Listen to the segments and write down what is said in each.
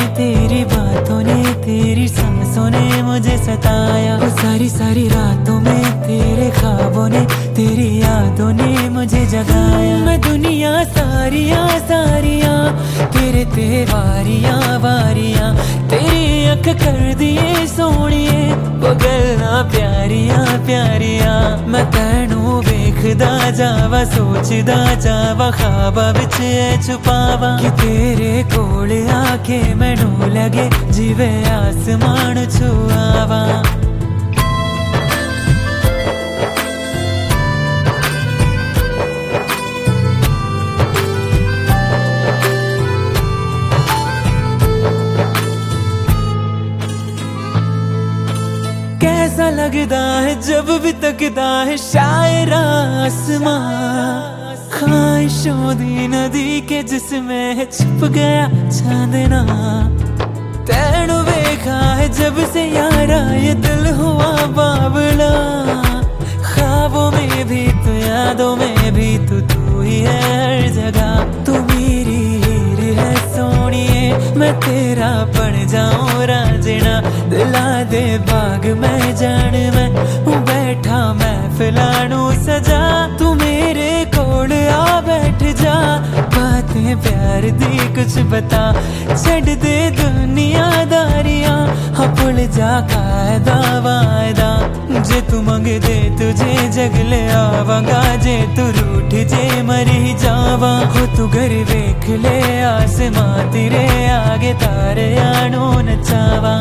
तेरी बातों ने, तेरी सांसों ने मुझे सताया। वो सारी सारी रातों में तेरे ख्वाबों ने, तेरी यादों ने मुझे जगाया। मैं दुनिया सारियां सारियां तेरे ते वारियां वारियां, तेरी अख कर दिए सोनिए वो गल्लां प्यारियां प्यारियां। मैं तैनू वेखदा जावा, सोचदा जावा, ख्वाबां विच छुपावा कि तेरे कोल आके मैनू लगे जिवे आसमान छुआवा। कैसा लगदा है जब भी तकदा है शायरा आसमां, ख्वाहिशों दी नदी के जिसमें छुप गया चांदना। तैनू वेखा है जब से यारा ये दिल हुआ बावला, ख्वाबों में भी तू, यादों में भी तू ही है हर जगह। तू मेरी हीर है सोनिए, मैं तेरा बन जाऊं रांझना। दिला दे बाग में जान मैं हूँ बैठा, मैं फिलानू सजा। तू मेरे कोल आ बैठ जा, बातें प्यार दी कुछ बता। छड़ दे दुनियादारियां, हाँ भुल जा कायदा वायदा। जे तू मंग दे तुझे जग ले आवांगा, जे तू रूठ जे मरी जावा। हो तू घर वेख ले आसमां तेरे आगे तारे आनू नचावा।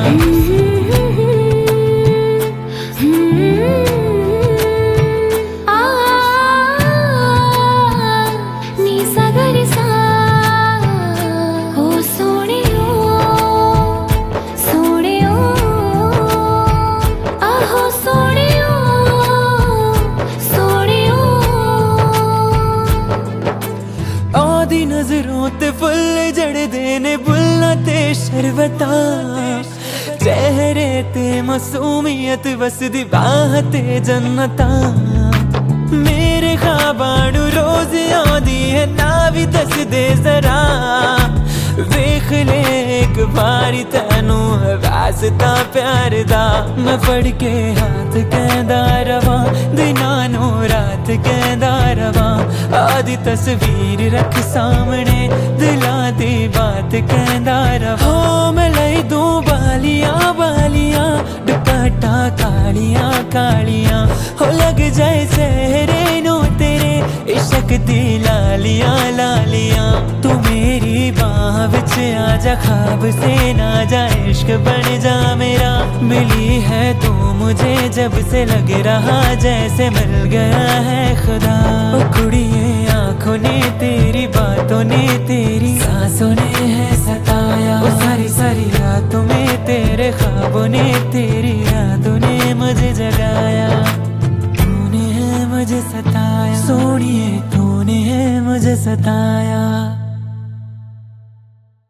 नजरों ते फुल जड़दे ने बुल्ला ते शरबता, चेहरे ते मासूमियत वसदी बाह ते जन्नता। मेरे ख्वाबानू रोज आंदी है ना भी दस दे जरा, वेख ले एक बारी तैनू वास्ता प्यार दा। मैं फड़ के हाथ कहदा रवां, दिनां नू रात कहदा रवां। आदी तस्वीर रख सामने, दिलां दी बात कहदा रवां। हो मैं लई दूं बालियां बालियां, दुपट्टा कालियां कालियां। हो लग जाए सेहरे नू तेरे इश्क दी लालियां लालियां। तू मेरी बाह विच आजा, ख्वाब से ना जा, इश्क बन जा मेरा। मिली है तू मुझे जब से लग रहा जैसे मिल गया है खुदा। ओ कुड़िए आंखों ने तेरी, बातों ने तेरी, सांसों ने है सताया। ओ सारी सारी रातों में तेरे ख्वाबों ने, तेरी यादों ने मुझे जगाया। तूने है मुझे सताया सोनिए, तूने है मुझे सताया।